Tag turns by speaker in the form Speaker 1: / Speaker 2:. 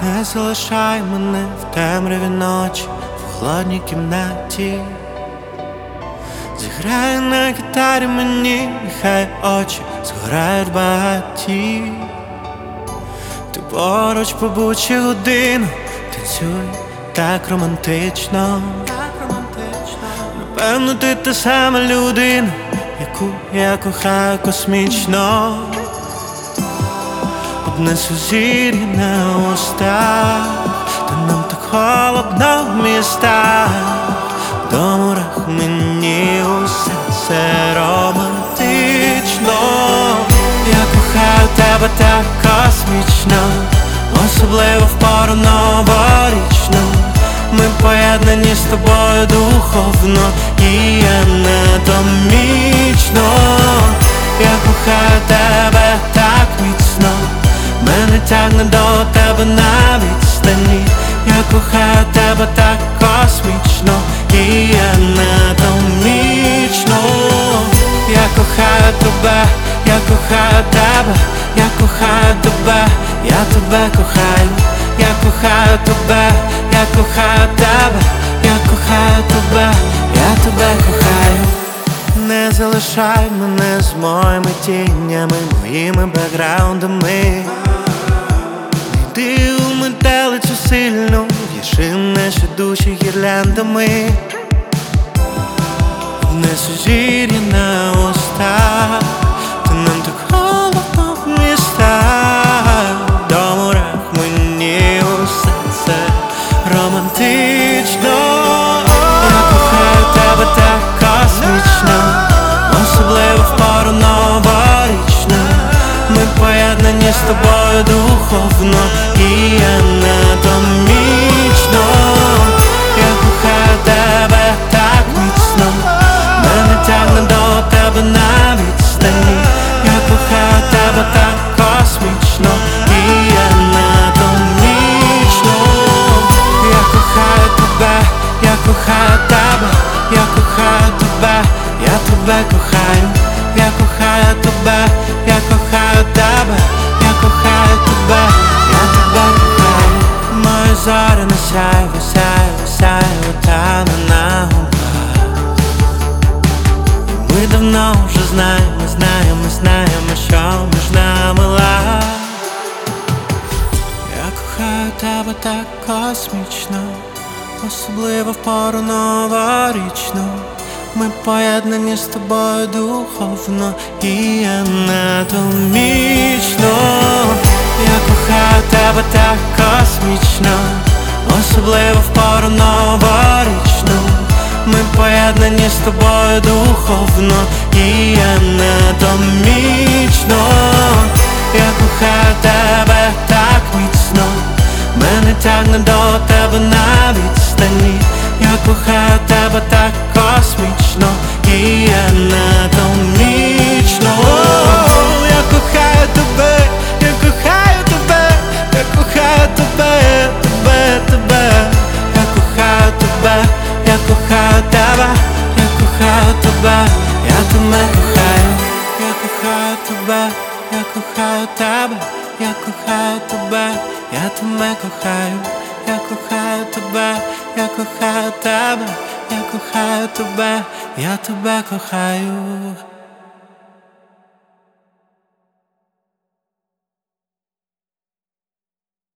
Speaker 1: Не залишай мене в темряві ночі, в холодній кімнаті. Зіграй на гітарі мені, нехай очі згорають багаті. Ти поруч побудь годину, танцюй так романтично. Напевно, ти та сама людина, яку я кохаю космічно. Одне сузір'я на устах, та нам так холодно в містах. До мурах мені усе це романтично. Я кохаю тебе так космічно, особливо в пору новорічну. Ми поєднані з тобою духовно і анатомічно. Я кохаю тебе так міцно, мене тягне до тебе на відстані. Я кохаю тебе так космічно і анатомічно. Я кохаю тебе, я кохаю тебе, я кохаю тебе, я тебе кохаю. Я кохаю тебе, я кохаю тебе, я кохаю тебе, я тебе кохаю. Не залишай мене з моїми тінями, моїми бекграундами. Йди у метелицю сильну, в'яжи наші душі гірляндами. Одне сузір'я на устах, та нам так холодно в містах. До мурах мені усе це романтично. Я кохаю тебе так космічно, особливо в пору новорічну. Ми поєднані з тобою духовно і анатомічно. Я кохаю тебе так міцно, мене тягне до тебе на відстані. Я кохаю тебе так космічно і анатомічно. Я кохаю тебе, я кохаю тебе, я кохаю тебе, я тебе кохаю. Я кохаю тебе, я кохаю тебе, я кохаю тебе, я тебе кохаю. Мої зорі на сяйво, сяйво, сяйво, тане на губах. Ми давно вже знаємо, знаємо, знаємо, що між нами лаг. Я кохаю тебе так космічно, особливо в пору новорічну. Ми поєднані з тобою духовно і анатомічно. Я кохаю тебе так космічно, особливо в пору новорічну. Ми поєднані з тобою духовно і анатомічно. Я кохаю тебе так міцно, мене тягне до тебе на відстані. Я кохаю тебе так космічно і анатомічно. Я кохаю тебе, я кохаю тебе, я кохаю тебе, тебе, тебе. Я кохаю тебе, я кохаю тебе, я кохаю тебе, я тебе кохаю. Я кохаю тебе, я кохаю тебе, я кохаю тебе, я тебе кохаю. Я кохаю тебе, я кохаю тебе, я кохаю тебе, я тебе кохаю.